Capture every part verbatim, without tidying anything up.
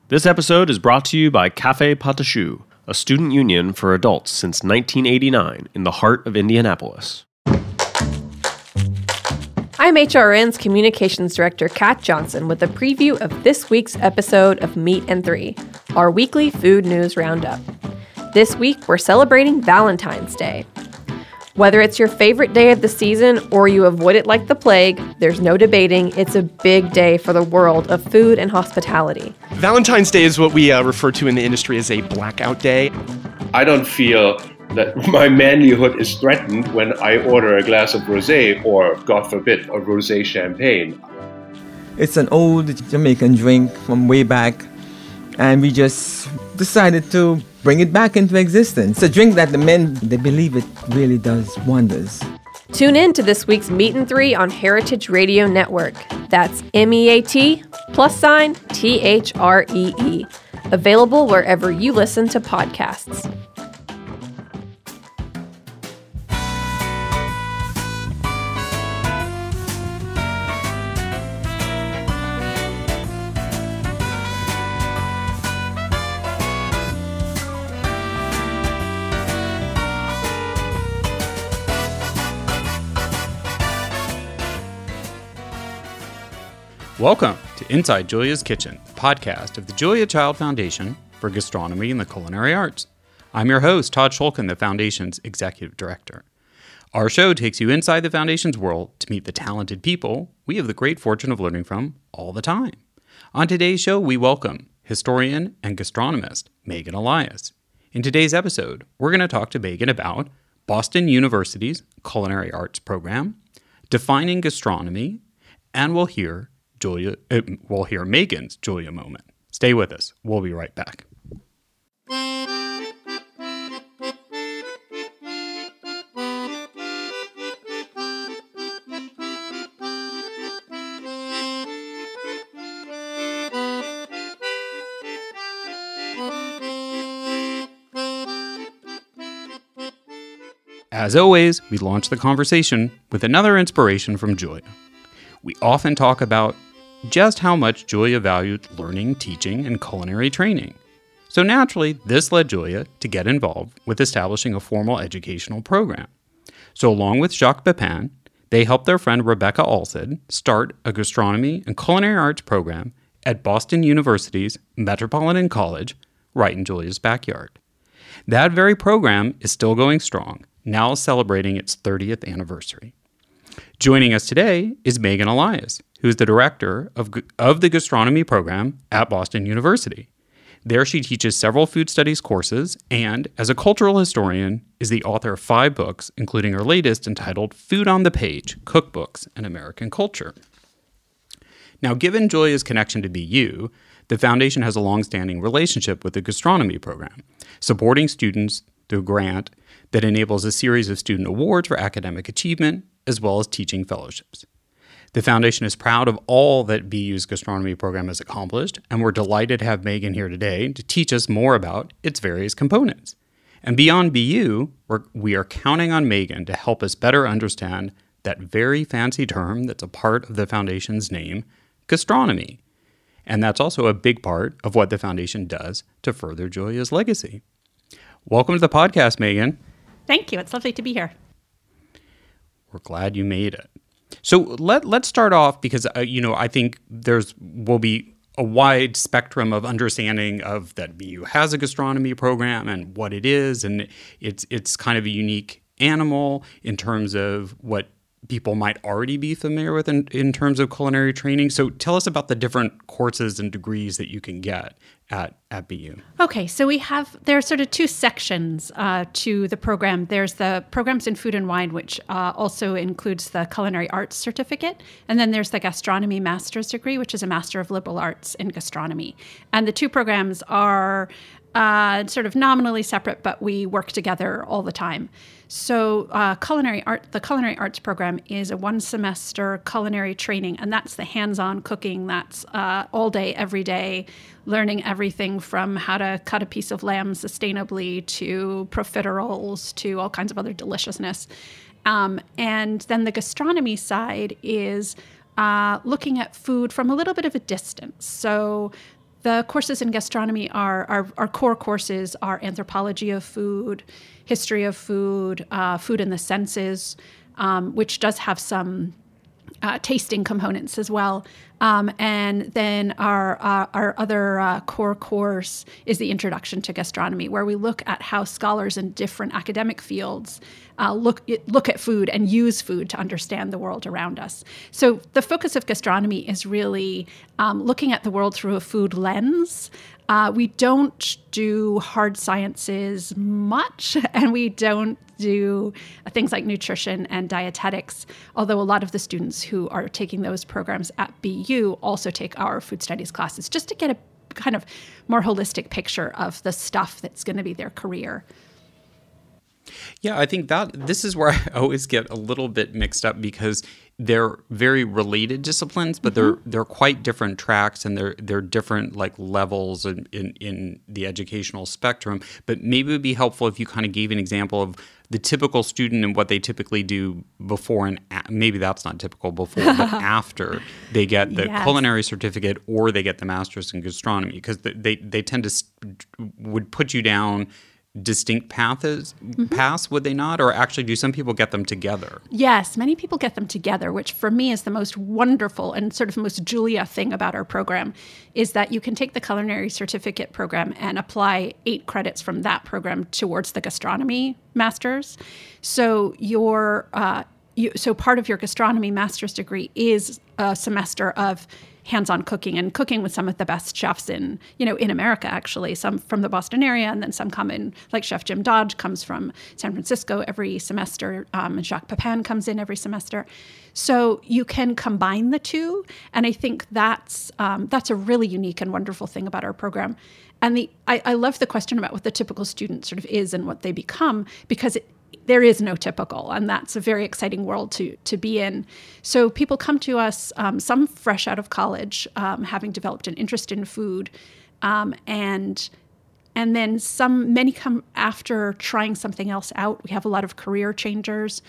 This episode is brought to you by Café Patachou, a student union for adults since nineteen eighty-nine in the heart of Indianapolis. I'm H R N's Communications Director Kat Johnson with a preview of this week's episode of Meat and Three, our weekly food news roundup. This week, we're celebrating Valentine's Day. Whether it's your favorite day of the season or you avoid it like the plague, there's no debating it's a big day for the world of food and hospitality. Valentine's Day is what we uh, refer to in the industry as a blackout day. I don't feel that my manlyhood is threatened when I order a glass of rosé or, God forbid, a rosé champagne. It's an old Jamaican drink from way back, and we just decided to bring it back into existence. It's a drink that the men, they believe it really does wonders. Tune in to this week's Meat and Three on Heritage Radio Network. That's M E A T plus sign T H R E E. Available wherever you listen to podcasts. Welcome to Inside Julia's Kitchen, the podcast of the Julia Child Foundation for Gastronomy and the Culinary Arts. I'm your host, Todd Shulkin, the Foundation's Executive Director. Our show takes you inside the Foundation's world to meet the talented people we have the great fortune of learning from all the time. On today's show, we welcome historian and gastronomist Megan Elias. In today's episode, we're going to talk to Megan about Boston University's Culinary Arts program, defining gastronomy, and we'll hear Julia, uh, we'll hear Megan's Julia moment. Stay with us. We'll be right back. As always, we launch the conversation with another inspiration from Julia. We often talk about just how much Julia valued learning, teaching, and culinary training. So naturally, this led Julia to get involved with establishing a formal educational program. So along with Jacques Pepin, they helped their friend Rebecca Alsed start a gastronomy and culinary arts program at Boston University's Metropolitan College, right in Julia's backyard. That very program is still going strong, now celebrating its thirtieth anniversary. Joining us today is Megan Elias, who is the director of, of the gastronomy program at Boston University. There she teaches several food studies courses and, as a cultural historian, is the author of five books, including her latest entitled Food on the Page, Cookbooks and American Culture. Now, given Julia's connection to B U, the Foundation has a long-standing relationship with the gastronomy program, supporting students through a grant that enables a series of student awards for academic achievement, as well as teaching fellowships. The Foundation is proud of all that B U's gastronomy program has accomplished, and we're delighted to have Megan here today to teach us more about its various components. And beyond B U, we're, we are counting on Megan to help us better understand that very fancy term that's a part of the Foundation's name, gastronomy. And that's also a big part of what the Foundation does to further Julia's legacy. Welcome to the podcast, Megan. Thank you. It's lovely to be here. We're glad you made it. So let, let's start off because, uh, you know, I think there's will be a wide spectrum of understanding of that B U has a gastronomy program and what it is. And it's it's kind of a unique animal in terms of what people might already be familiar with in, in terms of culinary training. So tell us about the different courses and degrees that you can get at, at B U. Okay, so we have, there are sort of two sections uh, to the program. There's the programs in food and wine, which uh, also includes the culinary arts certificate. And then there's the gastronomy master's degree, which is a master of liberal arts in gastronomy. And the two programs are uh, sort of nominally separate, but we work together all the time. So uh, culinary art, the culinary arts program is a one-semester culinary training, and that's the hands-on cooking. That's uh, all day, every day, learning everything from how to cut a piece of lamb sustainably to profiteroles to all kinds of other deliciousness. Um, and then the gastronomy side is uh, looking at food from a little bit of a distance. So The courses in gastronomy are, our, our core courses are anthropology of food, history of food, uh, food in the senses, um, which does have some uh, tasting components as well. Um, and then our uh, our other uh, core course is the Introduction to Gastronomy, where we look at how scholars in different academic fields uh, look look at food and use food to understand the world around us. So the focus of gastronomy is really um, looking at the world through a food lens. Uh, we don't do hard sciences much, and we don't do things like nutrition and dietetics, although a lot of the students who are taking those programs at B U also take our food studies classes just to get a kind of more holistic picture of the stuff that's going to be their career. Yeah, I think that this is where I always get a little bit mixed up because they're very related disciplines, but mm-hmm. they're they're quite different tracks and they're they're different like levels in, in, in the educational spectrum. But maybe it would be helpful if you kind of gave an example of the typical student and what they typically do before and a- maybe that's not typical before, but after they get the yes. culinary certificate or they get the master's in gastronomy, because they they tend to st- would put you down distinct paths, mm-hmm. paths, would they not? Or actually, do some people get them together? Yes, many people get them together, which for me is the most wonderful and sort of most Julia thing about our program, is that you can take the culinary certificate program and apply eight credits from that program towards the gastronomy master's. So your uh, you, so part of your gastronomy master's degree is a semester of hands-on cooking and cooking with some of the best chefs in, you know, in America, actually, some from the Boston area, and then some come in, like Chef Jim Dodge comes from San Francisco every semester, um, and Jacques Pepin comes in every semester. So you can combine the two, and I think that's um, that's a really unique and wonderful thing about our program. And the I, I love the question about what the typical student sort of is and what they become, because it, there is no typical, and that's a very exciting world to to be in. So people come to us, um, some fresh out of college, um, having developed an interest in food, um, and and then some many come after trying something else out. We have a lot of career changers.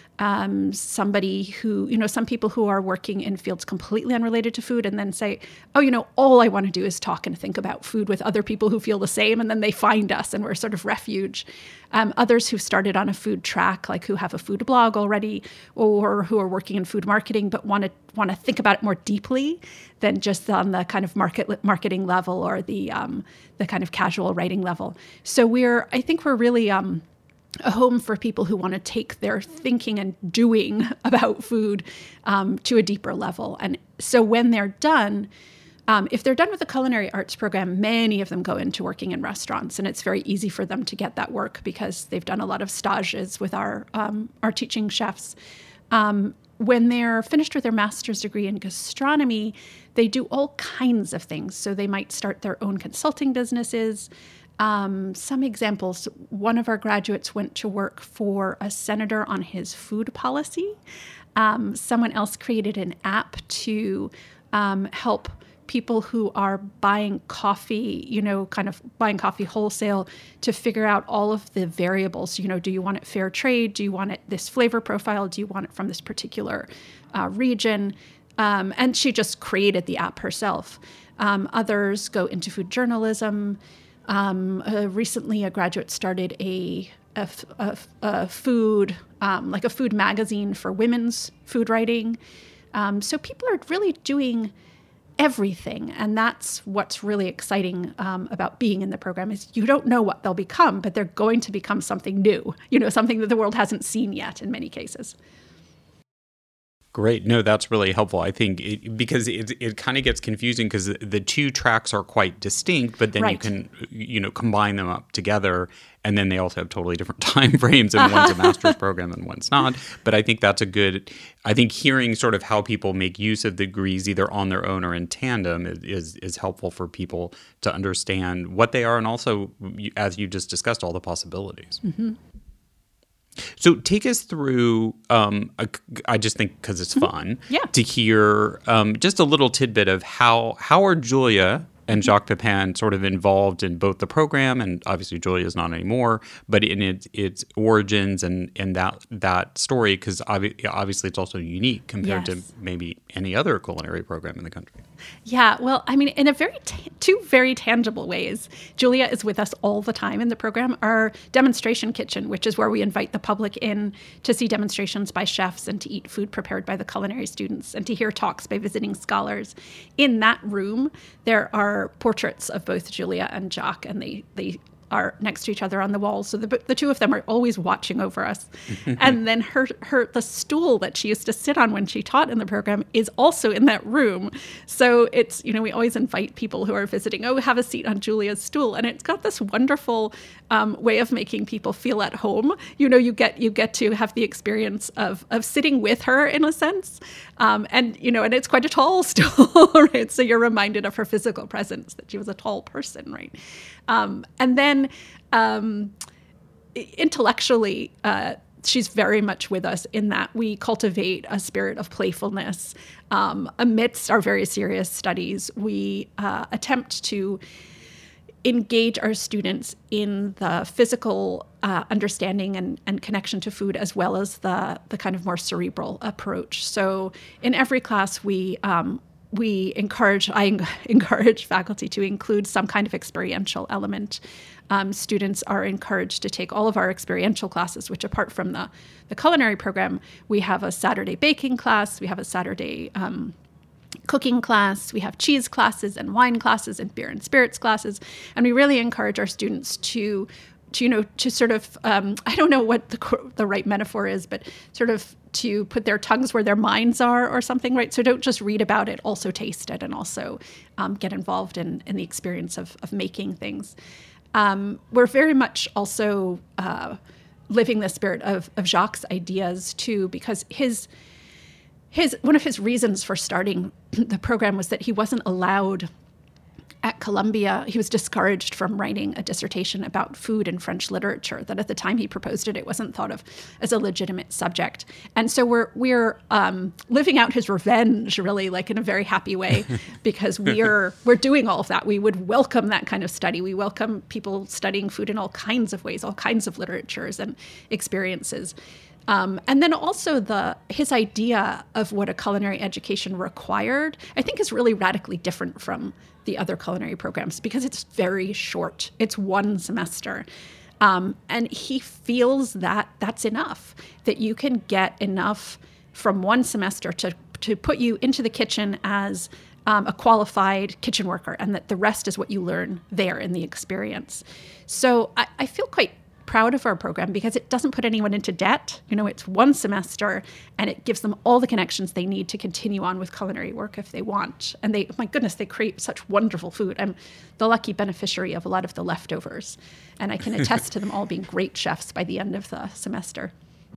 Um, somebody who, you know, some people who are working in fields completely unrelated to food and then say, oh, you know, all I want to do is talk and think about food with other people who feel the same. And then they find us and we're sort of refuge. Um, others who started on a food track, like who have a food blog already or who are working in food marketing, but want to want to think about it more deeply than just on the kind of market marketing level or the um, the kind of casual writing level. So we're, I think we're really, um, a home for people who want to take their thinking and doing about food um, to a deeper level. And so when they're done, um, if they're done with the culinary arts program, many of them go into working in restaurants, and it's very easy for them to get that work because they've done a lot of stages with our um, our teaching chefs. Um, when they're finished with their master's degree in gastronomy, they do all kinds of things. So they might start their own consulting businesses. Um, some examples, one of our graduates went to work for a senator on his food policy. Um, someone else created an app to um, help people who are buying coffee, you know, kind of buying coffee wholesale to figure out all of the variables. You know, do you want it fair trade? Do you want it this flavor profile? Do you want it from this particular uh, region? Um, and she just created the app herself. Um, others go into food journalism. Um, uh, recently, a graduate started a, a, a, a food, um, like a food magazine for women's food writing. Um, so people are really doing everything, and that's what's really exciting um, about being in the program is you don't know what they'll become, but they're going to become something new, you know, something that the world hasn't seen yet in many cases. Great. No, that's really helpful. I think it, because it it kind of gets confusing because the, the two tracks are quite distinct, but then right. you can, you know, combine them up together, and then they also have totally different time frames, and one's a master's program and one's not. But I think that's a good, I think hearing sort of how people make use of the degrees either on their own or in tandem is, is, is helpful for people to understand what they are and also, as you just discussed, all the possibilities. Mm-hmm. So take us through, um, a, I just think because it's fun mm-hmm. yeah. to hear um, just a little tidbit of how how are Julia and Jacques Pepin sort of involved in both the program, and obviously Julia is not anymore, but in its, its origins and, and that that story, because obvi- obviously it's also unique compared yes. to maybe any other culinary program in the country. Yeah, well, I mean, in a very t- two very tangible ways. Julia is with us all the time in the program. Our demonstration kitchen, which is where we invite the public in to see demonstrations by chefs and to eat food prepared by the culinary students and to hear talks by visiting scholars. In that room, there are portraits of both Julia and Jacques, and they they are next to each other on the wall. So the the two of them are always watching over us. And then her her the stool that she used to sit on when she taught in the program is also in that room. So it's, you know, we always invite people who are visiting, oh, have a seat on Julia's stool. And it's got this wonderful um, way of making people feel at home. You know, you get you get to have the experience of of sitting with her in a sense. Um, and, you know, and it's quite a tall stool, right? So you're reminded of her physical presence, that she was a tall person, right? Um, and then um, intellectually, uh, she's very much with us in that we cultivate a spirit of playfulness. Um, amidst our very serious studies, we uh, attempt to engage our students in the physical uh, understanding and, and connection to food, as well as the, the kind of more cerebral approach. So in every class, we um, we encourage, I encourage faculty to include some kind of experiential element. Um, students are encouraged to take all of our experiential classes, which apart from the, the culinary program, we have a Saturday baking class, we have a Saturday um, cooking class, we have cheese classes and wine classes and beer and spirits classes. And we really encourage our students to, to you know, to sort of, um, I don't know what the, the right metaphor is, but sort of to put their tongues where their minds are or something, right? So don't just read about it, also taste it, and also um, get involved in, in the experience of, of making things. Um, we're very much also uh, living the spirit of, of Jacques' ideas too, because his his one of his reasons for starting the program was that he wasn't allowed at Columbia. He was discouraged from writing a dissertation about food in French literature, that at the time he proposed it, it wasn't thought of as a legitimate subject. And so we're we're um, living out his revenge, really, like in a very happy way, because we're we're doing all of that. We would welcome that kind of study. We welcome people studying food in all kinds of ways, all kinds of literatures and experiences. Um, and then also the his idea of what a culinary education required, I think, is really radically different from the other culinary programs because it's very short. It's one semester. Um, and he feels that that's enough, that you can get enough from one semester to, to put you into the kitchen as um, a qualified kitchen worker, and that the rest is what you learn there in the experience. So I, I feel quite proud of our program because it doesn't put anyone into debt. You know, it's one semester and it gives them all the connections they need to continue on with culinary work if they want. And they, my goodness, they create such wonderful food. I'm the lucky beneficiary of a lot of the leftovers, and I can attest to them all being great chefs by the end of the semester.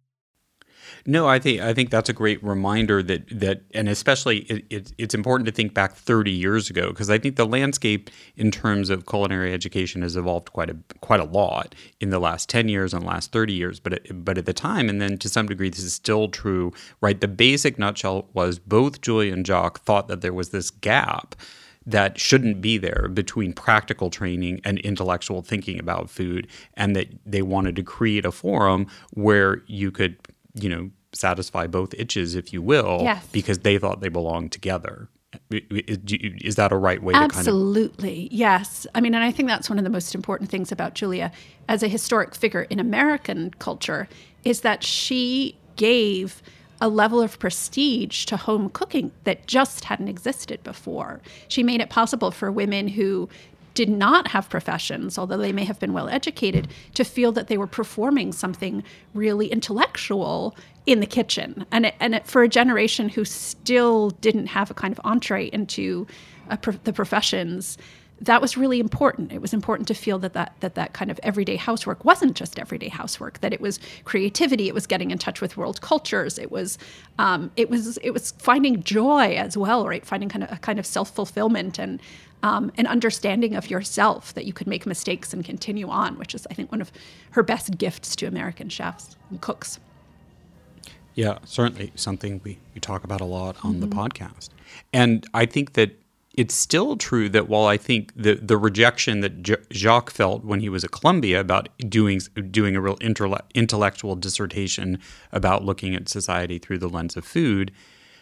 No, I think I think that's a great reminder that that, and especially it, it, it's important to think back thirty years ago, because I think the landscape in terms of culinary education has evolved quite a quite a lot in the last ten years and last thirty years. But it, but at the time, and then to some degree, this is still true, right? The basic nutshell was both Julia and Jacques thought that there was this gap that shouldn't be there between practical training and intellectual thinking about food, and that they wanted to create a forum where you could, you know, satisfy both itches, if you will, yes, because they thought they belonged together. Is that a right way to kind of... Absolutely, yes. I mean, and I think that's one of the most important things about Julia as a historic figure in American culture, is that she gave a level of prestige to home cooking that just hadn't existed before. She made it possible for women who did not have professions, although they may have been well educated, to feel that they were performing something really intellectual in the kitchen. And it, and it, for a generation who still didn't have a kind of entree into uh, pro- the professions, that was really important. It was important to feel that that, that that kind of everyday housework wasn't just everyday housework, that it was creativity, it was getting in touch with world cultures, it was um, it was it was finding joy as well, right? Finding kind of a kind of self-fulfillment and Um, an understanding of yourself, that you could make mistakes and continue on, which is, I think, one of her best gifts to American chefs and cooks. Yeah, certainly something we, we talk about a lot on mm-hmm. the podcast. And I think that it's still true that while I think the, the rejection that J- Jacques felt when he was at Columbia about doing doing a real intelle- intellectual dissertation about looking at society through the lens of food,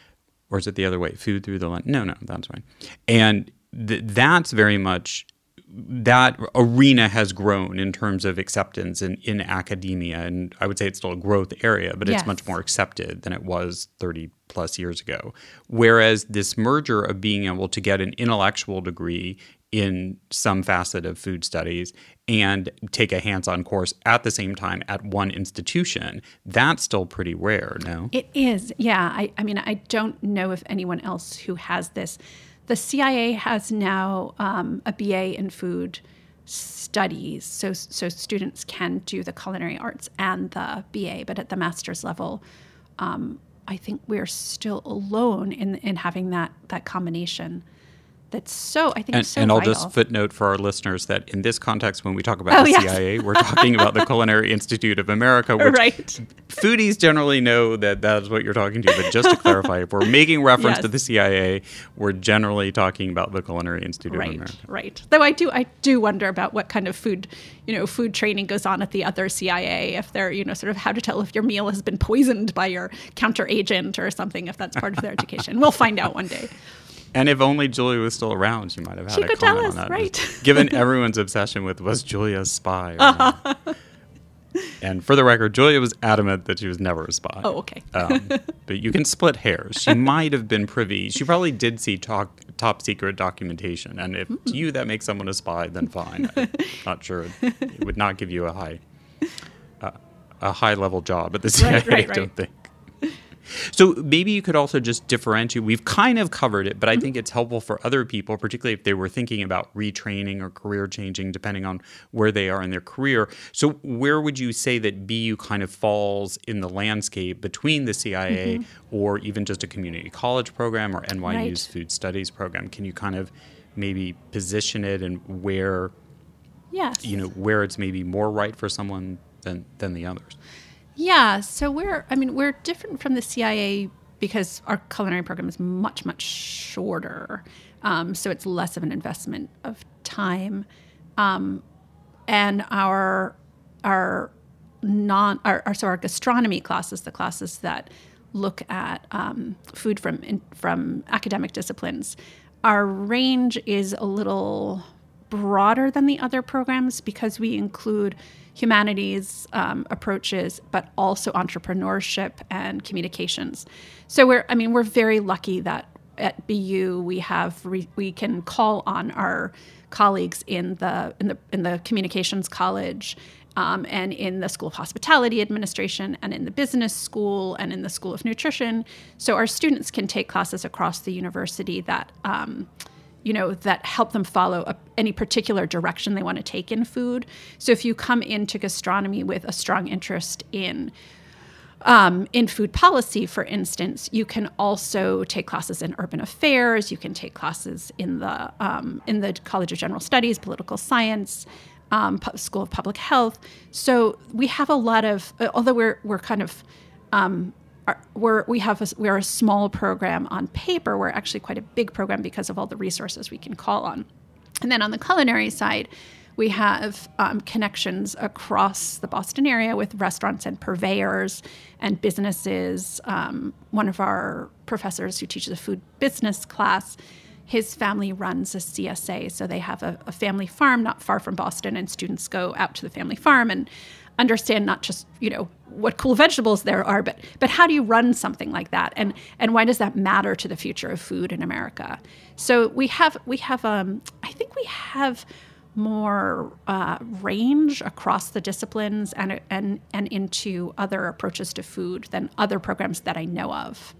or is it the other way? Food through the lens? No, no, that's fine. And th- that's very much, that arena has grown in terms of acceptance in, in academia. And I would say it's still a growth area, but Yes. it's much more accepted than it was thirty plus years ago. Whereas this merger of being able to get an intellectual degree in some facet of food studies and take a hands-on course at the same time at one institution, that's still pretty rare, no? It is, yeah. I, I mean, I don't know if anyone else who has this. The C I A has now um, a B A in food studies, so so students can do the culinary arts and the B A, but at the master's level, um, I think we're still alone in in having that that combination. That's so, I think, And, so and I'll vital. just footnote for our listeners that in this context, when we talk about Oh, the yes. C I A, we're talking about the Culinary Institute of America, which Right. foodies generally know that that's what you're talking to. But just to clarify, if we're making reference Yes. to the C I A, we're generally talking about the Culinary Institute of Right, America. right. Though I do, I do wonder about what kind of food, you know, food training goes on at the other C I A. If they're, you know, sort of how to tell if your meal has been poisoned by your counter agent or something. If that's part of their education, we'll find out one day. And if only Julia was still around, she might have had She a could comment tell on us, that. right. Just given everyone's obsession with, was Julia a spy? Or not? And for the record, Julia was adamant that she was never a spy. Oh, okay. um, but you can split hairs. She might have been privy. She probably did see talk, top secret documentation. And if to you that makes someone a spy, then fine. I'm not sure. It would not give you a high uh, a high level job at the C I A, Right, right, I don't right. think. So maybe you could also just differentiate. We've kind of covered it, but I think it's helpful for other people, particularly if they were thinking about retraining or career changing, depending on where they are in their career. So where would you say that B U kind of falls in the landscape between the C I A mm-hmm. or even just a community college program or N Y U's Right. food studies program? Can you kind of maybe position it and where, Yes. you know, where it's maybe more right for someone than, than the others? Yeah, so we're, I mean, we're different from the C I A because our culinary program is much, much shorter. Um, so it's less of an investment of time. Um, and our, our non, our, our, so our gastronomy classes, the classes that look at um, food from, in, from academic disciplines, our range is a little broader than the other programs because we include humanities um, approaches, but also entrepreneurship and communications. So we're, I mean, we're very lucky that at B U we have re, we can call on our colleagues in the in the in the communications college um, and in the School of Hospitality Administration and in the business school and in the School of Nutrition. So our students can take classes across the university that. Um, you know, that help them follow a, any particular direction they want to take in food. So if you come into gastronomy with a strong interest in um, in food policy, for instance, you can also take classes in urban affairs. You can take classes in the um, in the College of General Studies, political science, um, Pu- School of Public Health. So we have a lot of, although we're we're kind of um, We're, we have a, we're a small program on paper. We're actually quite a big program because of all the resources we can call on. And then on the culinary side, we have um, connections across the Boston area with restaurants and purveyors and businesses. Um, one of our professors who teaches a food business class, his family runs a C S A. So they have a, a family farm not far from Boston, and students go out to the family farm and understand not just, you know, what cool vegetables there are, but but how do you run something like that, and and why does that matter to the future of food in America? So we have we have um I think we have more uh, range across the disciplines and and and into other approaches to food than other programs that I know of.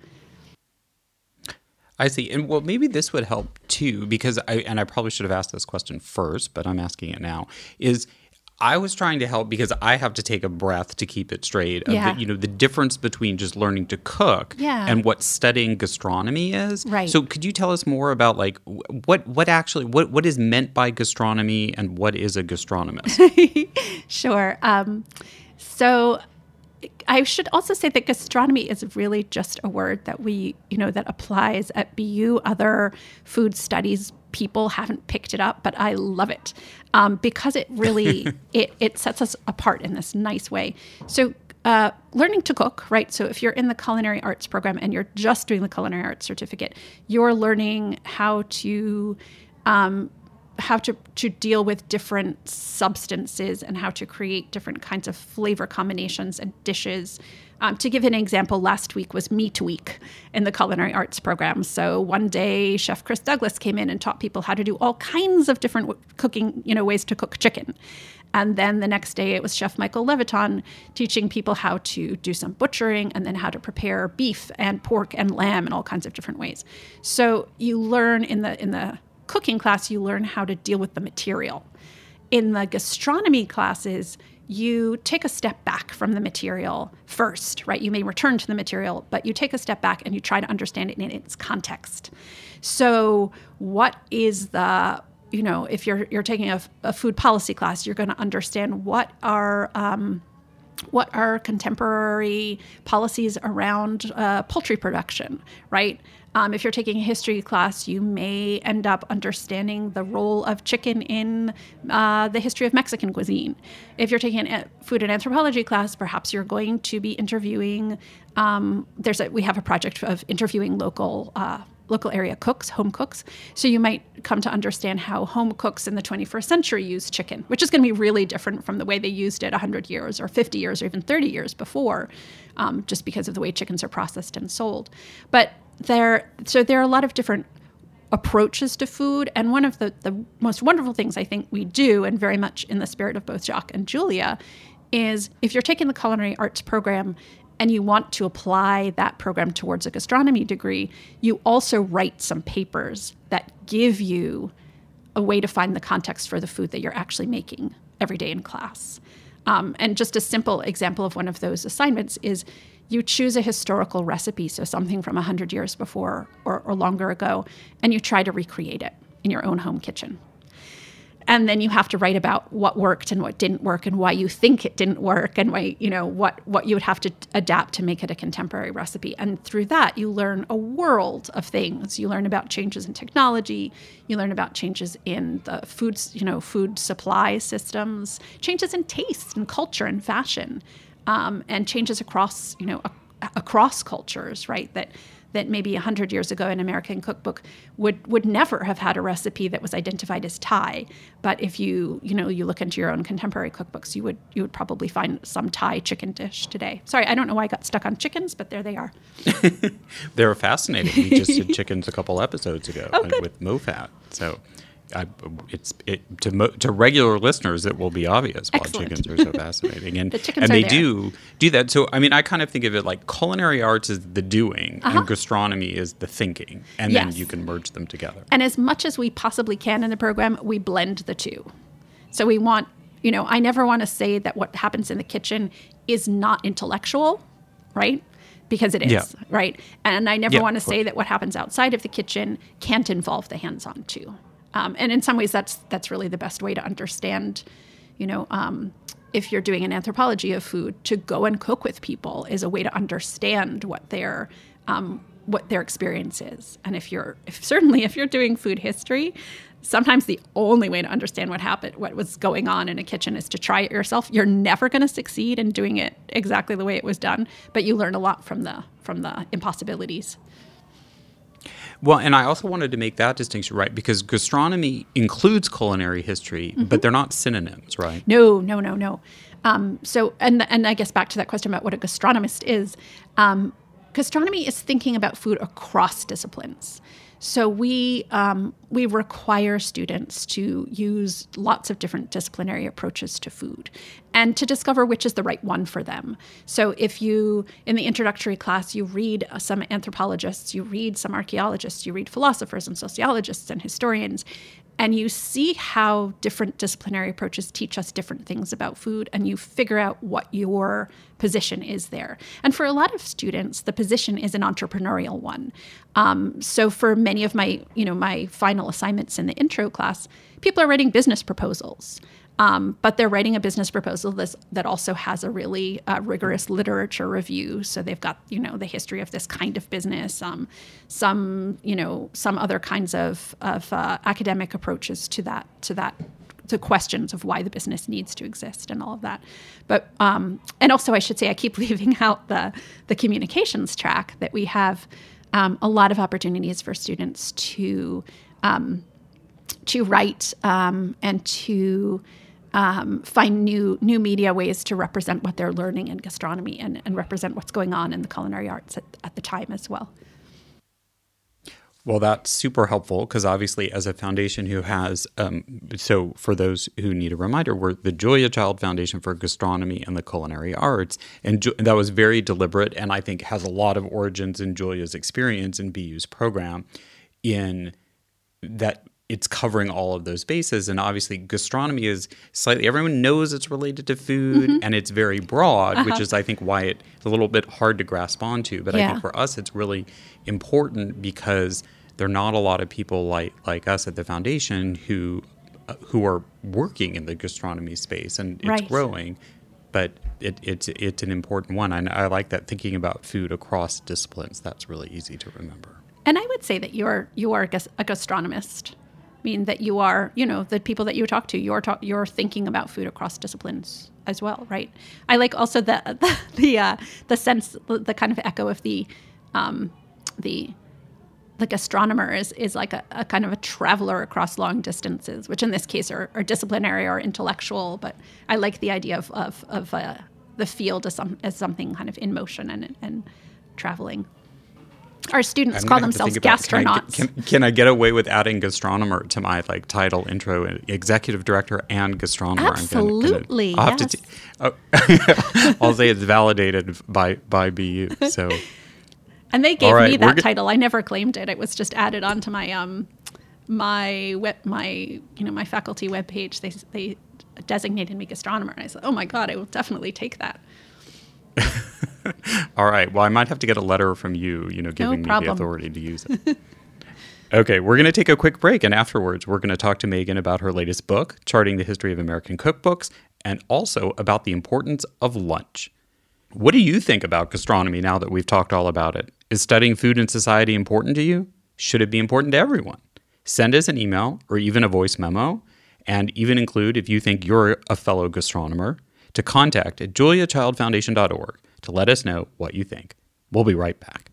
I see. And well, maybe this would help too, because I, and I probably should have asked this question first, but I'm asking it now, is I was trying to help because I have to take a breath to keep it straight. Of Yeah. the, you know, the difference between just learning to cook Yeah. and what studying gastronomy is. Right. So could you tell us more about like wh- what what actually what what is meant by gastronomy and what is a gastronomist? Sure. Um, so I should also say that gastronomy is really just a word that we, you know, that applies at B U. Other food studies people haven't picked it up, but I love it um, because it really, it, it sets us apart in this nice way. So uh, learning to cook, right? So if you're in the culinary arts program and you're just doing the culinary arts certificate, you're learning how to um, how to, to deal with different substances and how to create different kinds of flavor combinations and dishes. Um, to give an example, last week was Meat Week in the culinary arts program. So one day, Chef Chris Douglas came in and taught people how to do all kinds of different w- cooking, you know, ways to cook chicken. And then the next day, it was Chef Michael Leviton teaching people how to do some butchering and then how to prepare beef and pork and lamb in all kinds of different ways. So you learn in the in the cooking class, you learn how to deal with the material. In the gastronomy classes, you take a step back from the material first, right? You may return to the material, but you take a step back and you try to understand it in its context. So what is the, you know, if you're you're taking a, a food policy class, you're going to understand what are um, what are contemporary policies around uh, poultry production, right? Um, if you're taking a history class, you may end up understanding the role of chicken in uh, the history of Mexican cuisine. If you're taking a food and anthropology class, perhaps you're going to be interviewing. Um, there's a, we have a project of interviewing local uh, local area cooks, home cooks. So you might come to understand how home cooks in the twenty-first century use chicken, which is going to be really different from the way they used it one hundred years or fifty years or even thirty years before, um, just because of the way chickens are processed and sold. But there, so there are a lot of different approaches to food. And one of the, the most wonderful things I think we do, and very much in the spirit of both Jacques and Julia, is if you're taking the culinary arts program and you want to apply that program towards a gastronomy degree, you also write some papers that give you a way to find the context for the food that you're actually making every day in class. Um, and just a simple example of one of those assignments is you choose a historical recipe, so something from one hundred years before or, or longer ago, and you try to recreate it in your own home kitchen. And then you have to write about what worked and what didn't work and why you think it didn't work and why, you know, what, what you would have to adapt to make it a contemporary recipe. And through that, you learn a world of things. You learn about changes in technology. You learn about changes in the food, you know, food supply systems, changes in taste and culture and fashion, um, and changes across, you know, a, across cultures, right? That that maybe one hundred years ago an American cookbook would, would never have had a recipe that was identified as Thai. But if you, you know, you look into your own contemporary cookbooks, you would you would probably find some Thai chicken dish today. Sorry, I don't know why I got stuck on chickens, but there they are. They're fascinating. We just did chickens a couple episodes ago oh, good. with MoFat. So I, it's it, to mo, to regular listeners, it will be obvious why Excellent. chickens are so fascinating, and The chickens and are they there. do do that. So I mean, I kind of think of it like culinary arts is the doing, Uh-huh. and gastronomy is the thinking, and Yes. then you can merge them together. And as much as we possibly can in the program, we blend the two. So we want, you know, I never want to say that what happens in the kitchen is not intellectual, right? Because it is, Yeah. right? And I never Yeah, want to of say course. that what happens outside of the kitchen can't involve the hands-on too. Um, and in some ways, that's that's really the best way to understand, you know, um, if you're doing an anthropology of food, to go and cook with people is a way to understand what their um, what their experience is. And if you're, if certainly if you're doing food history, sometimes the only way to understand what happened, what was going on in a kitchen, is to try it yourself. You're never going to succeed in doing it exactly the way it was done, but you learn a lot from the from the impossibilities. Well, and I also wanted to make that distinction, right? Because gastronomy includes culinary history, Mm-hmm. but they're not synonyms, right? No, no, no, no. Um, so, and and I guess back to that question about what a gastronomist is. Um, gastronomy is thinking about food across disciplines. So we um, we require students to use lots of different disciplinary approaches to food and to discover which is the right one for them. So if you, in the introductory class, you read uh, some anthropologists, you read some archaeologists, you read philosophers and sociologists and historians, and you see how different disciplinary approaches teach us different things about food, and you figure out what your position is there. And for a lot of students, the position is an entrepreneurial one. Um, so for many of my, you know, my final assignments in the intro class, people are writing business proposals. Um, but they're writing a business proposal that's, that also has a really uh, rigorous literature review. So they've got, you know, the history of this kind of business, um, some, you know, some other kinds of, of uh, academic approaches to that to that to questions of why the business needs to exist and all of that. But um, and also, I should say, I keep leaving out the the communications track, that we have um, a lot of opportunities for students to um, to write um, and to um, find new new media ways to represent what they're learning in gastronomy and, and represent what's going on in the culinary arts at, at the time as well. Well, that's super helpful because obviously as a foundation who has, um, so for those who need a reminder, we're the Julia Child Foundation for Gastronomy and the Culinary Arts. And Ju- that was very deliberate and I think has a lot of origins in Julia's experience in B U's program, in that it's covering all of those bases. And obviously gastronomy is slightly, everyone knows it's related to food, mm-hmm. and it's very broad, uh-huh. which is I think why it's a little bit hard to grasp onto. But yeah. I think for us it's really important because there are not a lot of people like like us at the foundation who uh, who are working in the gastronomy space, and it's right. growing. But it, it's it's an important one. I, I like that, thinking about food across disciplines. That's really easy to remember. And I would say that you're you are a gastronomist. I mean, that you are, you know, the people that you talk to, you're ta- you're thinking about food across disciplines as well, right? I like also the the the, uh, the sense, the kind of echo of the um, the the gastronomer is is like a, a kind of a traveler across long distances, which in this case are, are disciplinary or intellectual. But I like the idea of of, of uh, the field as some as something kind of in motion and and traveling. Our students call themselves about, gastronauts. Can I, can, can I get away with adding gastronomer to my like title, intro, executive director, and gastronomer? Absolutely. I'm gonna, I'll, yes. have to t- oh, I'll say it's validated by by B U. So, and they gave right, me that g- title. I never claimed it. It was just added onto my um my web my you know my faculty webpage. They they designated me gastronomer, and I said, oh my god, I will definitely take that. All right. Well, I might have to get a letter from you, you know, giving no me the authority to use it. Okay, we're going to take a quick break, and afterwards we're going to talk to Megan about her latest book, Charting the History of American Cookbooks, and also about the importance of lunch. What do you think about gastronomy now that we've talked all about it? Is studying food and society important to you? Should it be important to everyone? Send us an email or even a voice memo, and even include, if you think you're a fellow gastronomer, to contact at julia child foundation dot org to let us know what you think. We'll be right back.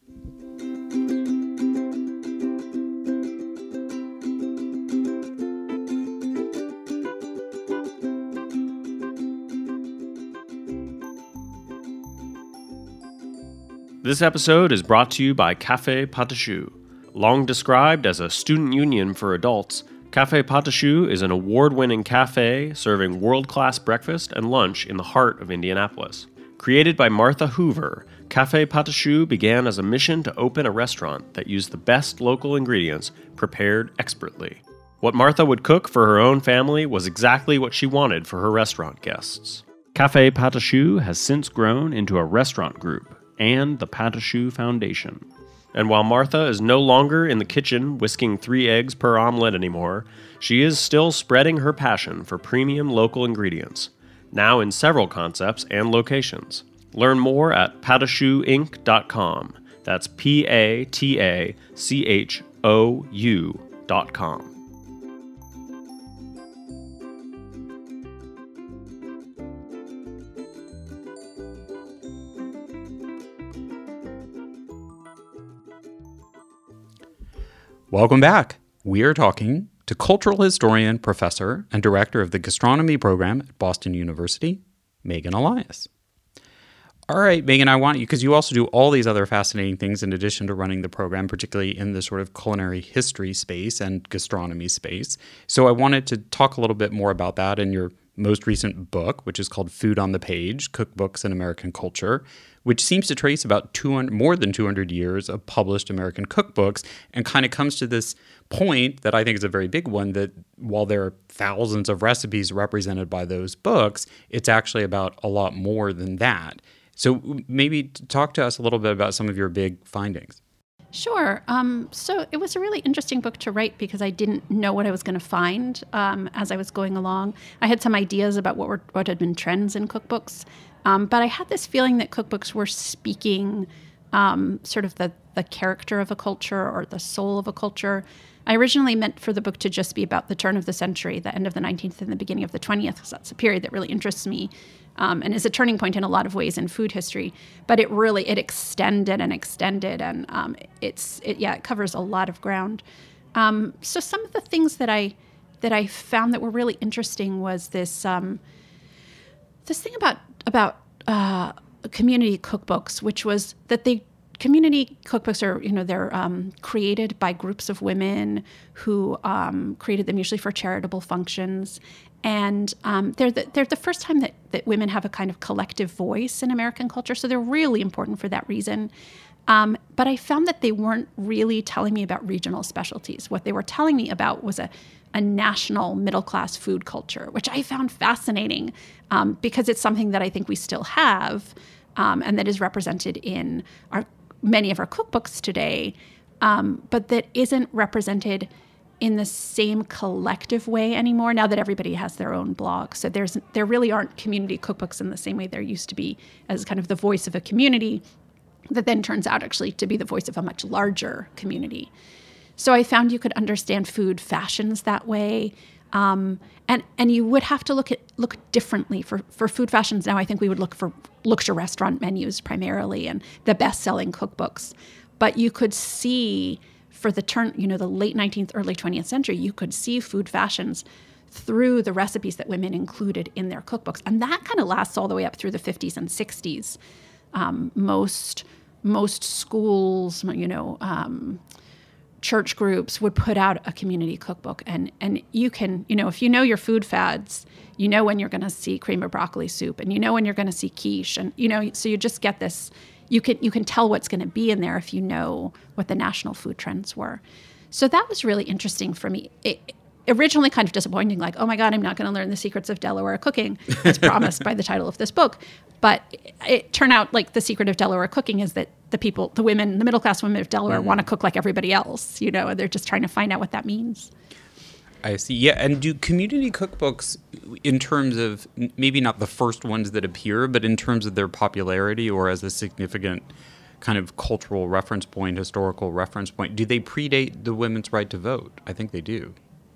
This episode is brought to you by Café Patachoux. Long described as a student union for adults, Café Patachoux is an award-winning cafe serving world-class breakfast and lunch in the heart of Indianapolis. Created by Martha Hoover, Café Patachoux began as a mission to open a restaurant that used the best local ingredients prepared expertly. What Martha would cook for her own family was exactly what she wanted for her restaurant guests. Café Patachoux has since grown into a restaurant group and the Patachoux Foundation. And while Martha is no longer in the kitchen whisking three eggs per omelet anymore, she is still spreading her passion for premium local ingredients, now in several concepts and locations. Learn more at patachou inc dot com. That's P A T A C H O U dot com. Welcome back. We are talking to cultural historian, professor, and director of the gastronomy program at Boston University, Megan Elias. All right, Megan, I want you, because you also do all these other fascinating things in addition to running the program, particularly in the sort of culinary history space and gastronomy space. So I wanted to talk a little bit more about that in your most recent book, which is called Food on the Page, Cookbooks in American Culture, which seems to trace about two hundred, more than two hundred years of published American cookbooks, and kind of comes to this point that I think is a very big one, that while there are thousands of recipes represented by those books, it's actually about a lot more than that. So maybe talk to us a little bit about some of your big findings. Sure. Um, so it was a really interesting book to write because I didn't know what I was going to find um, as I was going along. I had some ideas about what were what had been trends in cookbooks, um, but I had this feeling that cookbooks were speaking um, sort of the, the character of a culture or the soul of a culture. I originally meant for the book to just be about the turn of the century, the end of the nineteenth and the beginning of the twentieth, because that's a period that really interests me um, and is a turning point in a lot of ways in food history. But it really, it extended and extended, and um, it's, it, yeah, it covers a lot of ground. Um, so some of the things that I that I found that were really interesting was this um, this thing about about uh, community cookbooks, which was that they community cookbooks are, you know, they're um, created by groups of women who um, created them usually for charitable functions. And um, they're, the, they're the first time that, that women have a kind of collective voice in American culture. So they're really important for that reason. Um, but I found that they weren't really telling me about regional specialties. What they were telling me about was a, a national middle-class food culture, which I found fascinating um, because it's something that I think we still have um, and that is represented in our many of our cookbooks today, um, but that isn't represented in the same collective way anymore now that everybody has their own blog. So there's there really aren't community cookbooks in the same way there used to be as kind of the voice of a community that then turns out actually to be the voice of a much larger community. So I found you could understand food fashions that way. Um, and and you would have to look at look differently for, for food fashions. Now I think we would look for look to restaurant menus primarily and the best-selling cookbooks. But you could see for the turn, you know, the late nineteenth, early twentieth century, you could see food fashions through the recipes that women included in their cookbooks, and that kind of lasts all the way up through the fifties and sixties. Um, most most schools, you know. Um, church groups would put out a community cookbook, and and you can, you know, if you know your food fads, you know when you're going to see cream of broccoli soup, and you know when you're going to see quiche, and you know, so you just get this, you can you can tell what's going to be in there if you know what the national food trends were. So that was really interesting for me. It, originally kind of disappointing, like, oh my God, I'm not going to learn the secrets of Delaware cooking as promised by the title of this book. But it, it turned out like the secret of Delaware cooking is that the people, the women, the middle-class women of Delaware mm-hmm. want to cook like everybody else, you know, and they're just trying to find out what that means. I see. Yeah. And do community cookbooks, in terms of maybe not the first ones that appear, but in terms of their popularity or as a significant kind of cultural reference point, historical reference point, do they predate the women's right to vote? I think they do.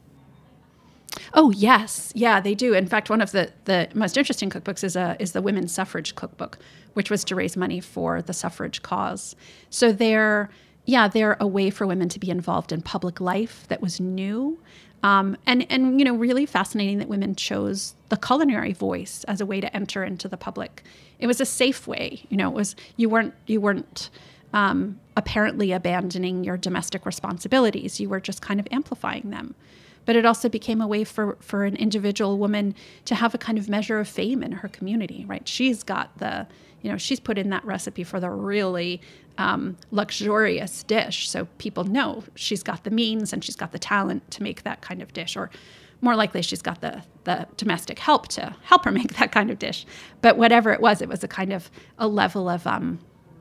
Oh, yes. Yeah, they do. In fact, one of the, the most interesting cookbooks is a, is the Women's Suffrage Cookbook, which was to raise money for the suffrage cause. So they're, yeah, they're a way for women to be involved in public life that was new. Um, and, and, you know, really fascinating that women chose the culinary voice as a way to enter into the public. It was a safe way. You know, it was, you weren't, you weren't um, apparently abandoning your domestic responsibilities. You were just kind of amplifying them. But it also became a way for, for an individual woman to have a kind of measure of fame in her community, right? She's got the, you know, she's put in that recipe for the really um, luxurious dish. So people know she's got the means and she's got the talent to make that kind of dish, or more likely she's got the, the domestic help to help her make that kind of dish. But whatever it was, it was a kind of a level of, um,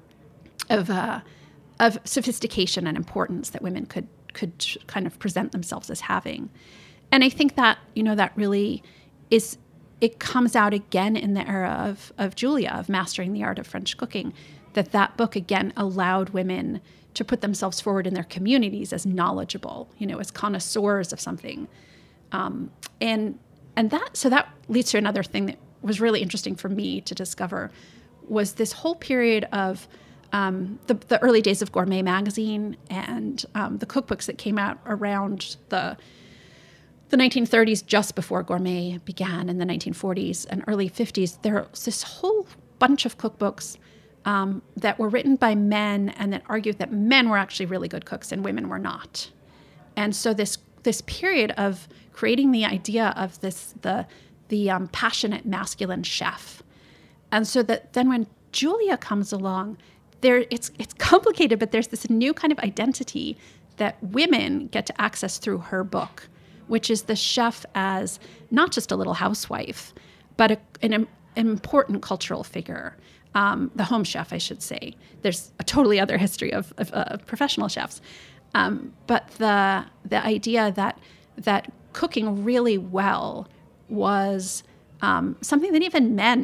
of, uh, of sophistication and importance that women could could kind of present themselves as having. And I think that, you know, that really is, it comes out again in the era of, of Julia, of Mastering the Art of French Cooking, that that book again allowed women to put themselves forward in their communities as knowledgeable, you know, as connoisseurs of something. Um, and and that, so that leads to another thing that was really interesting for me to discover, was this whole period of Um, the, the early days of Gourmet magazine and um, the cookbooks that came out around the the nineteen thirties, just before Gourmet began in the nineteen forties and early fifties. There's this whole bunch of cookbooks um, that were written by men and that argued that men were actually really good cooks and women were not. And so this this period of creating the idea of this the the um, passionate masculine chef, and so that then when Julia comes along, There, it's it's complicated, but there's this new kind of identity that women get to access through her book, which is the chef as not just a little housewife, but a, an, an important cultural figure, um, the home chef, I should say. There's a totally other history of, of uh, professional chefs, um, but the the idea that that cooking really well was um, something that even men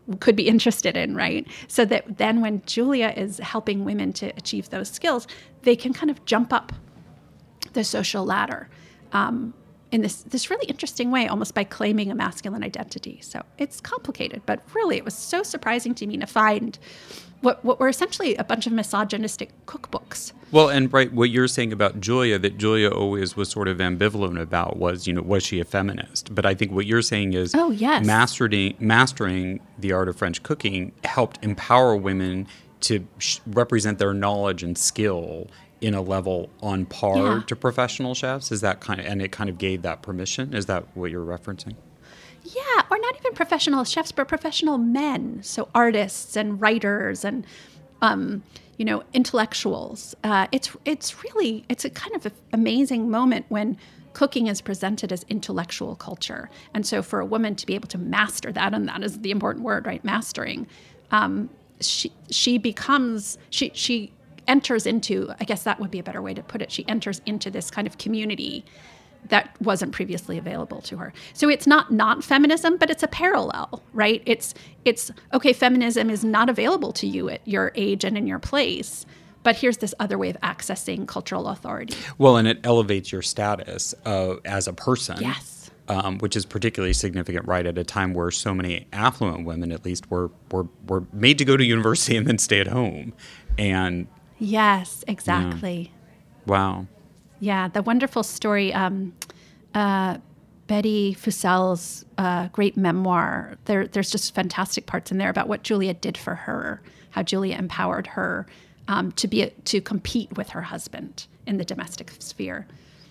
could be interested in, right? So that then when Julia is helping women to achieve those skills, they can kind of jump up the social ladder um, in this this really interesting way, almost by claiming a masculine identity. So it's complicated, but really it was so surprising to me to find what what were essentially a bunch of misogynistic cookbooks. Well, and right, what you're saying about Julia, that Julia always was sort of ambivalent about was, you know, was she a feminist? But I think what you're saying is oh, yes. mastering, mastering the art of French cooking helped empower women to sh- represent their knowledge and skill in a level on par Yeah. to professional chefs. Is that kind of, and it kind of gave that permission? Is that what you're referencing? Yeah, or not even professional chefs, but professional men. So artists and writers and, um, you know, intellectuals. Uh, it's it's really, it's a kind of a amazing moment when cooking is presented as intellectual culture. And so for a woman to be able to master that, and that is the important word, right? Mastering. Um, she she becomes, she she enters into, I guess that would be a better way to put it. She enters into this kind of community that wasn't previously available to her. So it's not not feminism, but it's a parallel, right? It's it's okay, feminism is not available to you at your age and in your place, but here's this other way of accessing cultural authority. Well, and it elevates your status uh, as a person. Yes. Um, which is particularly significant right at a time where so many affluent women, at least, were were, were made to go to university and then stay at home. And Yes, exactly. Yeah. Wow. Yeah, the wonderful story, um, uh, Betty Fusel's uh, great memoir, there, there's just fantastic parts in there about what Julia did for her, how Julia empowered her um, to be a, to compete with her husband in the domestic sphere.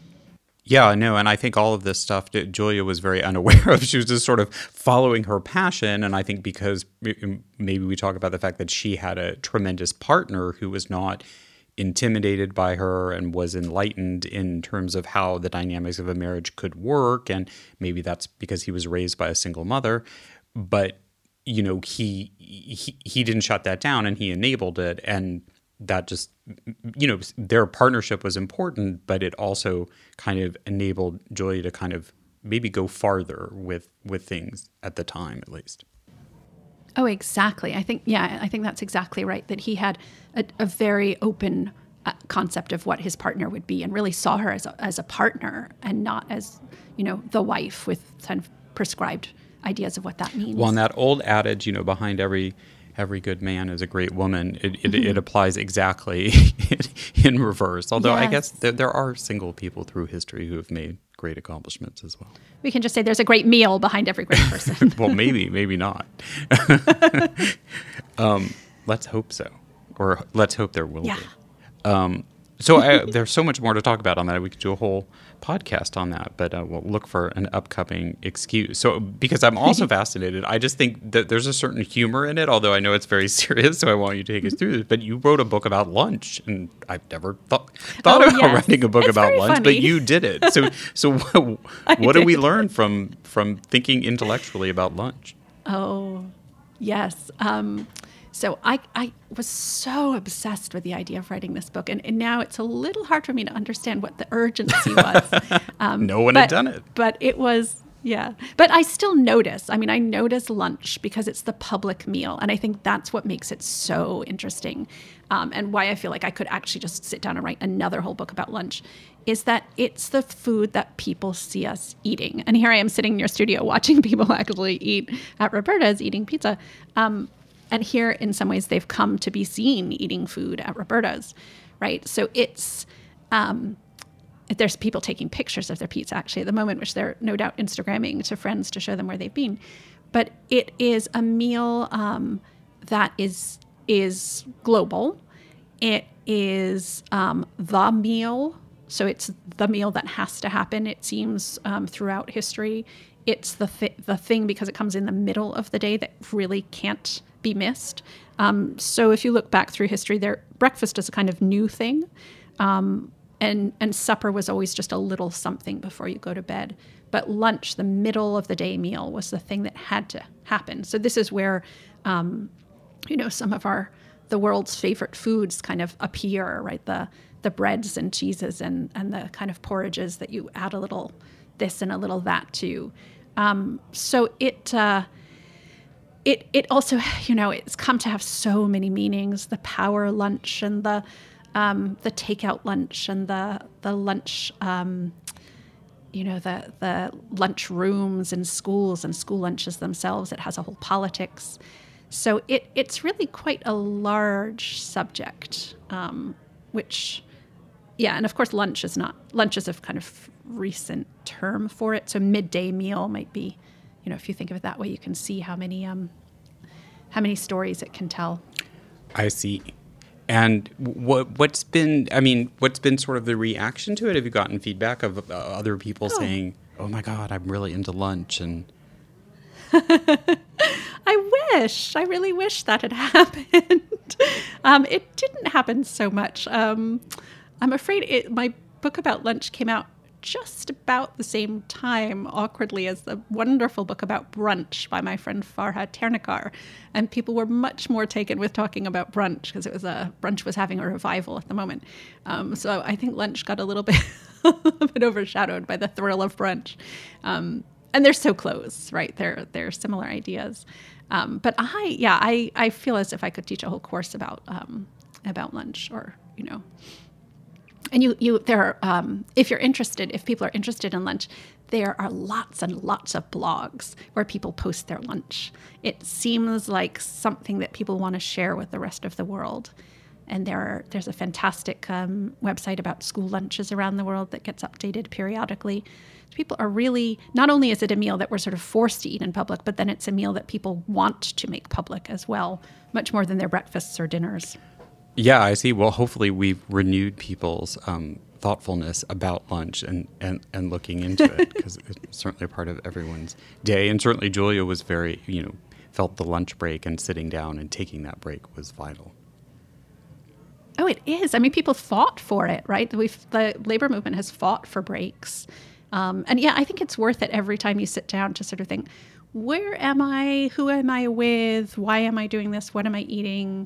Yeah, no, and I think all of this stuff that Julia was very unaware of. She was just sort of following her passion, and I think because maybe we talk about the fact that she had a tremendous partner who was not intimidated by her and was enlightened in terms of how the dynamics of a marriage could work, and maybe that's because he was raised by a single mother, but you know he he, he didn't shut that down, and he enabled it, and that just, you know, their partnership was important, but it also kind of enabled Julia to kind of maybe go farther with with things at the time, at least. Oh, exactly. I think, yeah, I think that's exactly right, that he had a, a very open uh, concept of what his partner would be and really saw her as a, as a partner and not as, you know, the wife with kind of prescribed ideas of what that means. Well, and that old adage, you know, behind every every good man is a great woman, it, it, Mm-hmm. it applies exactly in reverse. Although Yes. I guess there, there are single people through history who have made great accomplishments as well. We can just say there's a great meal behind every great person. Well, maybe, maybe not. um, let's hope so. Or let's hope there will Yeah. be. Um, so I, there's so much more to talk about on that. We could do a whole podcast on that, but uh, we'll look for an upcoming excuse. So because I'm also fascinated, I just think that there's a certain humor in it, although I know it's very serious, so I want you to take us through this. But you wrote a book about lunch, and I've never thought, thought Oh, about yes. writing a book It's about very lunch, funny. but you did it. So, so what, what do we learn from from thinking intellectually about lunch? Oh, yes. Um, so I, I was so obsessed with the idea of writing this book, and, and now it's a little hard for me to understand what the urgency was. Um, No one but, had done it. But it was, yeah. But I still notice, I mean, I notice lunch because it's the public meal, and I think that's what makes it so interesting, um, and why I feel like I could actually just sit down and write another whole book about lunch, is that it's the food that people see us eating. And here I am sitting in your studio watching people actually eat at Roberta's, eating pizza. Um, and here, in some ways, they've come to be seen eating food at Roberta's, right? So it's, um, there's people taking pictures of their pizza actually at the moment, which they're no doubt Instagramming to friends to show them where they've been. But it is a meal um, that is is global. It is um, the meal. So it's the meal that has to happen, it seems, um, throughout history. It's the th- the thing because it comes in the middle of the day that really can't be missed. Um, so if you look back through history, there breakfast is a kind of new thing, um, and and supper was always just a little something before you go to bed. But lunch, the middle of the day meal, was the thing that had to happen. So this is where, um, you know, some of our the world's favorite foods kind of appear, right? The the breads and cheeses and and the kind of porridges that you add a little this and a little that to. Um, so it. Uh, it it also, you know, it's come to have so many meanings: the power lunch and the um, the takeout lunch and the the lunch. Um, you know, the the lunch rooms in schools and school lunches themselves. It has a whole politics. So it it's really quite a large subject, um, which, yeah, and of course lunch is not, lunch is a kind of recent term for it. So midday meal might be, you know, if you think of it that way, you can see how many um, how many stories it can tell. I see. And what what's been, I mean, what's been sort of the reaction to it? Have you gotten feedback of uh, other people oh. saying, "Oh my God, I'm really into lunch"? And I wish, I really wish that had happened. um, it didn't happen so much. Um, I'm afraid it, my book about lunch came out just about the same time, awkwardly, as the wonderful book about brunch by my friend Farha Ternikar. And people were much more taken with talking about brunch because it was a brunch was having a revival at the moment. Um, so I think lunch got a little bit, a bit overshadowed by the thrill of brunch. Um, and they're so close, right? They're they're similar ideas. Um, but I, yeah, I, I feel as if I could teach a whole course about um, about lunch, or you know. And you, you, there are, um, if you're interested, if people are interested in lunch, there are lots and lots of blogs where people post their lunch. It seems like something that people want to share with the rest of the world. And there are, there's a fantastic um, website about school lunches around the world that gets updated periodically. People are really, not only is it a meal that we're sort of forced to eat in public, but then it's a meal that people want to make public as well, much more than their breakfasts or dinners. Yeah, I see. Well, hopefully we've renewed people's um, thoughtfulness about lunch and, and, and looking into it, because it's certainly a part of everyone's day. And certainly Julia was very, you know, felt the lunch break and sitting down and taking that break was vital. Oh, it is. I mean, people fought for it, right? We've, the labor movement has fought for breaks. Um, and yeah, I think it's worth it every time you sit down to sort of think, where am I? Who am I with? Why am I doing this? What am I eating?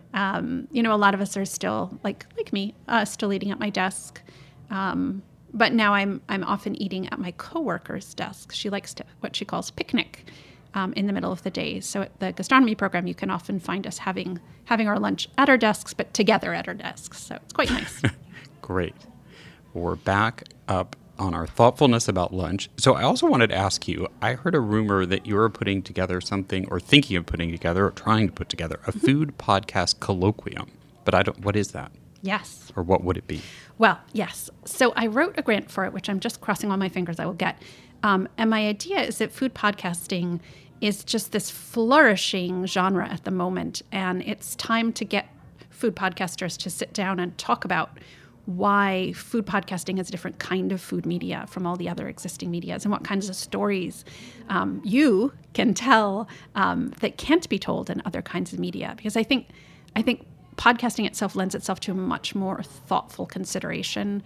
Um, you know, a lot of us are still, like like me, uh, still eating at my desk. Um, but now I'm I'm often eating at my coworker's desk. She likes to what she calls picnic um, in the middle of the day. So at the gastronomy program, you can often find us having having our lunch at our desks, but together at our desks. So it's quite nice. Great. We're back up on our thoughtfulness about lunch. So I also wanted to ask you, I heard a rumor that you were putting together something, or thinking of putting together, or trying to put together, a food podcast colloquium. But I don't, what is that? Yes. Or what would it be? Well, yes. So I wrote a grant for it, which I'm just crossing all my fingers I will get. Um, and my idea is that food podcasting is just this flourishing genre at the moment. And it's time to get food podcasters to sit down and talk about why food podcasting is a different kind of food media from all the other existing medias, and what kinds of stories um, you can tell um, that can't be told in other kinds of media. Because I think, I think podcasting itself lends itself to a much more thoughtful consideration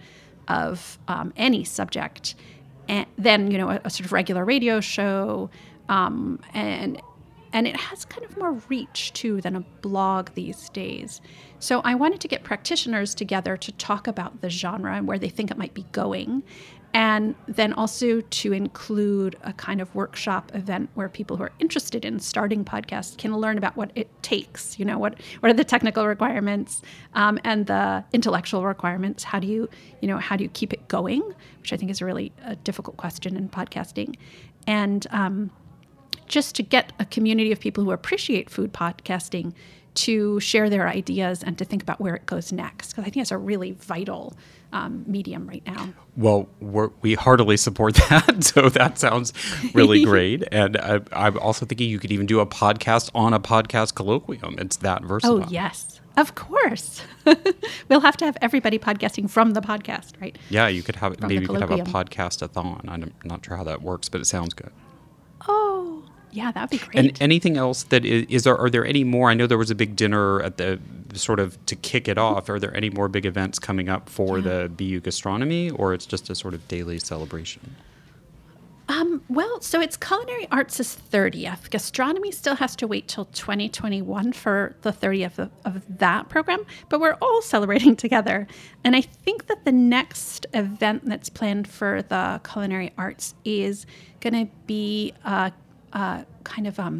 of um, any subject and than, you know, a, a sort of regular radio show, um, and and it has kind of more reach, too, than a blog these days. So I wanted to get practitioners together to talk about the genre and where they think it might be going, and then also to include a kind of workshop event where people who are interested in starting podcasts can learn about what it takes, you know, what, what are the technical requirements um, and the intellectual requirements. How do you, you know, how do you keep it going, which I think is really a difficult question in podcasting. And um just to get a community of people who appreciate food podcasting to share their ideas and to think about where it goes next. Because I think it's a really vital um, medium right now. Well, we're, we heartily support that. So that sounds really great. And I, I'm also thinking you could even do a podcast on a podcast colloquium. It's that versatile. Oh, yes. Of course. We'll have to have everybody podcasting from the podcast, right? Yeah, you could have, From maybe you could have a colloquium. podcast-a-thon. I'm not sure how that works, but it sounds good. Oh, yeah, that'd be great. And anything else that is, is there, are there any more? I know there was a big dinner at the sort of to kick it off. Are there any more big events coming up for the B U Gastronomy, or it's just a sort of daily celebration? Um, well, so it's Culinary Arts' thirtieth. Gastronomy still has to wait till twenty twenty-one for the thirtieth of, of that program, but we're all celebrating together. And I think that the next event that's planned for the Culinary Arts is going to be a, a kind of um,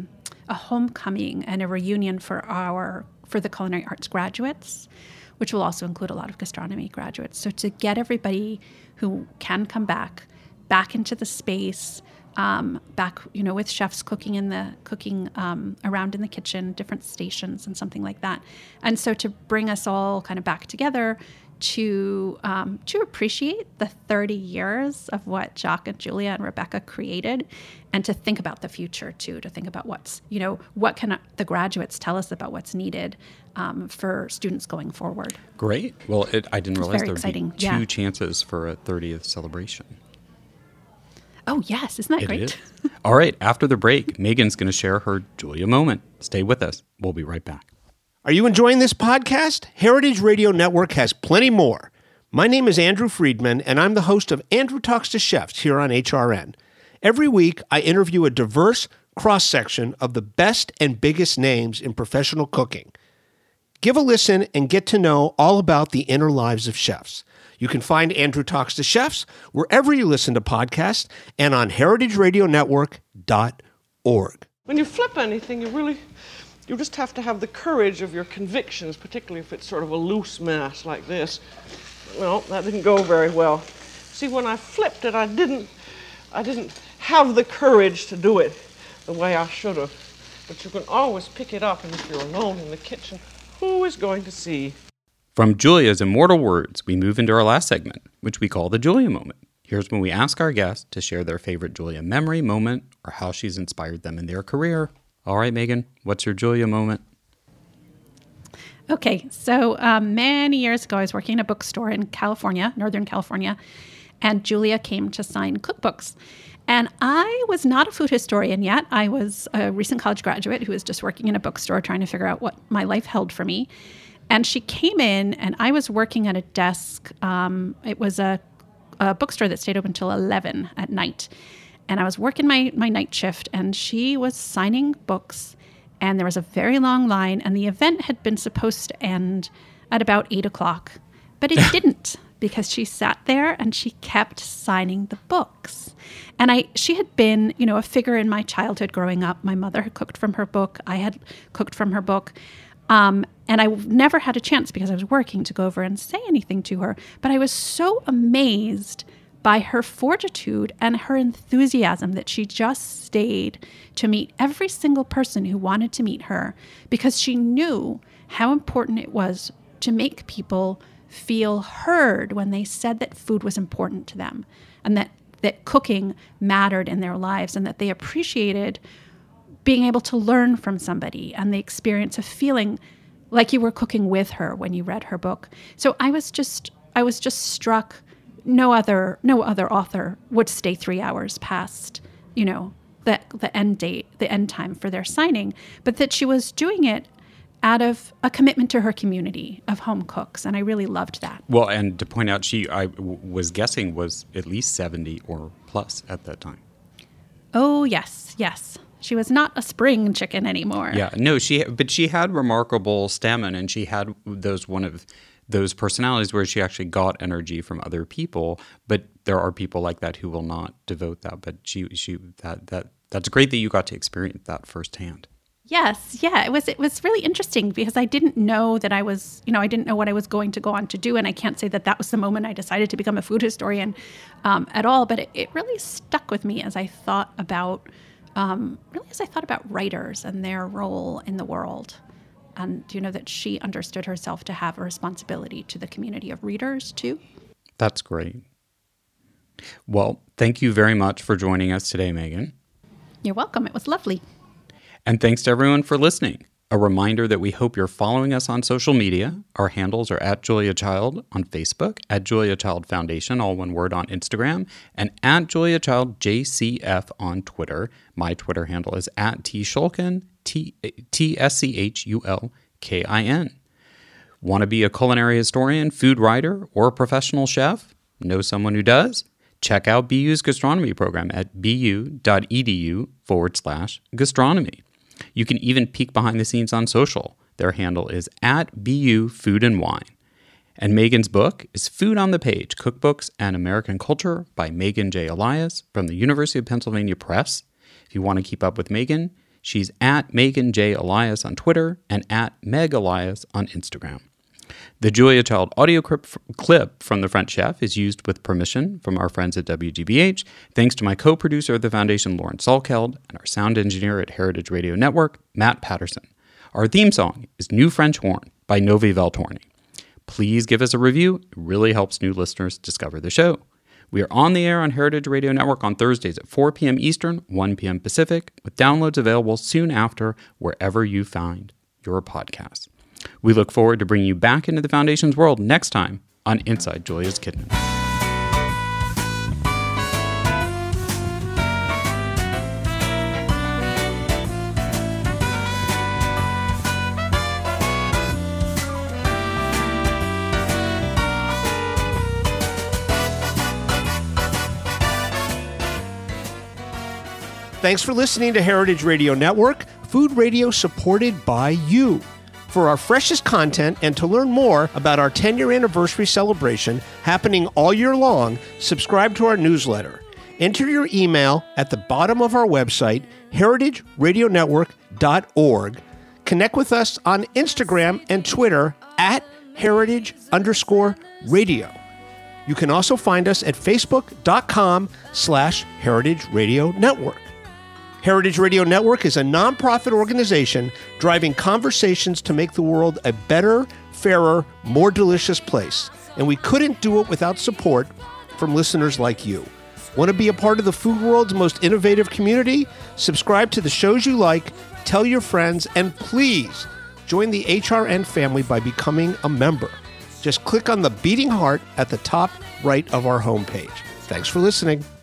a homecoming and a reunion for our for the culinary arts graduates, which will also include a lot of gastronomy graduates. So to get everybody who can come back, back into the space, um, back, you know, with chefs cooking in the cooking um, around in the kitchen, different stations and something like that. And so to bring us all kind of back together to um, to appreciate the thirty years of what Jacques and Julia and Rebecca created, and to think about the future too, to think about what's, you know, what can the graduates tell us about what's needed um, for students going forward. Great. Well, it, I didn't It's realize very there would exciting. be two Yeah. chances for a thirtieth celebration. Oh, yes. Isn't that It great? is. All right. After the break, Megan's going to share her Julia moment. Stay with us. We'll be right back. Are you enjoying this podcast? Heritage Radio Network has plenty more. My name is Andrew Friedman, and I'm the host of Andrew Talks to Chefs here on H R N. Every week, I interview a diverse cross-section of the best and biggest names in professional cooking. Give a listen and get to know all about the inner lives of chefs. You can find Andrew Talks to Chefs wherever you listen to podcasts and on heritage radio network dot org. When you flip anything, you really, you just have to have the courage of your convictions, particularly if it's sort of a loose mass like this. Well, that didn't go very well. See, when I flipped it, I didn't, I didn't have the courage to do it the way I should have. But you can always pick it up, and if you're alone in the kitchen, who is going to see? From Julia's immortal words, we move into our last segment, which we call the Julia moment. Here's when we ask our guests to share their favorite Julia memory, moment, or how she's inspired them in their career. All right, Megan, what's your Julia moment? Okay, so um, many years ago, I was working in a bookstore in California, Northern California, and Julia came to sign cookbooks. And I was not a food historian yet. I was a recent college graduate who was just working in a bookstore trying to figure out what my life held for me. And she came in, and I was working at a desk. Um, it was a, a bookstore that stayed open until eleven at night. And I was working my, my night shift, and she was signing books. And there was a very long line, and the event had been supposed to end at about eight o'clock. But it didn't, because she sat there and she kept signing the books. And I, she had been, you know, a figure in my childhood growing up. My mother had cooked from her book. I had cooked from her book. Um, and I never had a chance, because I was working, to go over and say anything to her. But I was so amazed by her fortitude and her enthusiasm that she just stayed to meet every single person who wanted to meet her, because she knew how important it was to make people feel heard when they said that food was important to them, and that, that cooking mattered in their lives, and that they appreciated being able to learn from somebody and the experience of feeling like you were cooking with her when you read her book. So I was just, I was just struck. No other, no other author would stay three hours past, you know, the the end date, the end time for their signing, but that she was doing it out of a commitment to her community of home cooks, and I really loved that. Well, and to point out, she, I w- was guessing, was at least seventy or plus at that time. Oh, yes, yes. She was not a spring chicken anymore. Yeah, no, she, but she had remarkable stamina, and she had those one of those personalities where she actually got energy from other people. But there are people like that who will not devote that. But she, she, that, that, that's great that you got to experience that firsthand. Yes, yeah, it was it was really interesting, because I didn't know that I was, you know, I didn't know what I was going to go on to do, and I can't say that that was the moment I decided to become a food historian um, at all. But it, it really stuck with me as I thought about, um, really as I thought about writers and their role in the world, and you know that she understood herself to have a responsibility to the community of readers too. That's great. Well, thank you very much for joining us today, Megan. You're welcome. It was lovely. And thanks to everyone for listening. A reminder that we hope you're following us on social media. Our handles are at Julia Child on Facebook, at Julia Child Foundation, all one word, on Instagram, and at Julia Child J C F on Twitter. My Twitter handle is at T Shulkin, T S C H U L K I N. Want to be a culinary historian, food writer, or a professional chef? Know someone who does? Check out B U's gastronomy program at bu.edu forward slash gastronomy. You can even peek behind the scenes on social. Their handle is at B U Food and Wine. And Megan's book is Food on the Page, Cookbooks and American Culture by Megan J. Elias from the University of Pennsylvania Press. If you want to keep up with Megan, She's at Megan J. Elias on Twitter and at Meg Elias on Instagram. The Julia Child audio clip from The French Chef is used with permission from our friends at W G B H, thanks to my co-producer of the Foundation, Lauren Salkeld, and our sound engineer at Heritage Radio Network, Matt Patterson. Our theme song is New French Horn by Novi Valtorni. Please give us a review. It really helps new listeners discover the show. We are on the air on Heritage Radio Network on Thursdays at four p.m. Eastern, one p.m. Pacific, with downloads available soon after wherever you find your podcasts. We look forward to bringing you back into the Foundation's world next time on Inside Julia's Kitchen. Thanks for listening to Heritage Radio Network, food radio supported by you. For our freshest content and to learn more about our ten-year anniversary celebration happening all year long, subscribe to our newsletter. Enter your email at the bottom of our website, heritage radio network dot org. Connect with us on Instagram and Twitter at heritage underscore radio. You can also find us at facebook.com slash heritage radio network. Heritage Radio Network is a nonprofit organization driving conversations to make the world a better, fairer, more delicious place. And we couldn't do it without support from listeners like you. Want to be a part of the food world's most innovative community? Subscribe to the shows you like, tell your friends, and please join the H R N family by becoming a member. Just click on the beating heart at the top right of our homepage. Thanks for listening.